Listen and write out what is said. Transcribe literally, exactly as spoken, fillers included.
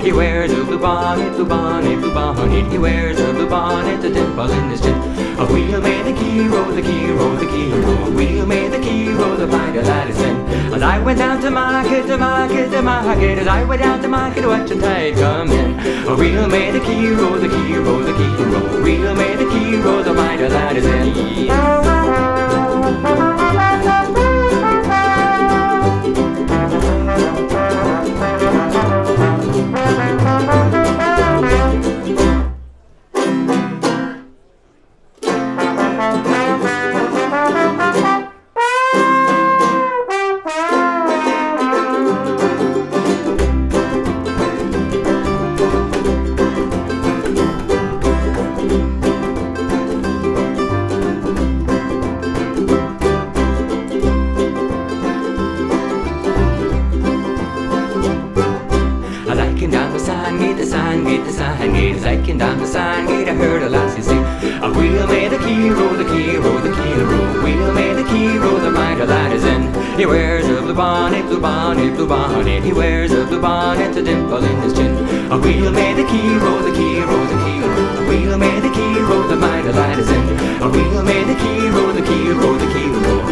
He wears a blue bonnet, blue bonnet, blue bonnet. He wears a blue bonnet, a dimple in his chin. A wheel made the key, roll the key, roll the key, roll. A wheel made the key, roll the find a lad is in. As I went down to market, to market, to market. As I went down to market to watch the tide come in. A wheel made the key, roll the key, roll the key, roll. A wheel made the key, roll the find a lad is in. Down the Sandgate, the Sandgate, the Sandgate. As I came down the Sandgate, I heard a lassie sing. A wheel made the key, roll the key, roll the key, roll. Wheel made the key, roll the mitre that is in. He wears a blue bonnet, blue bonnet, blue bonnet. He wears a blue bonnet, a dimple in his chin. A wheel made the key, roll the key, roll the key, roll. A wheel made the key, roll the mitre that is in. A wheel made the key, roll the key, roll the key, roll.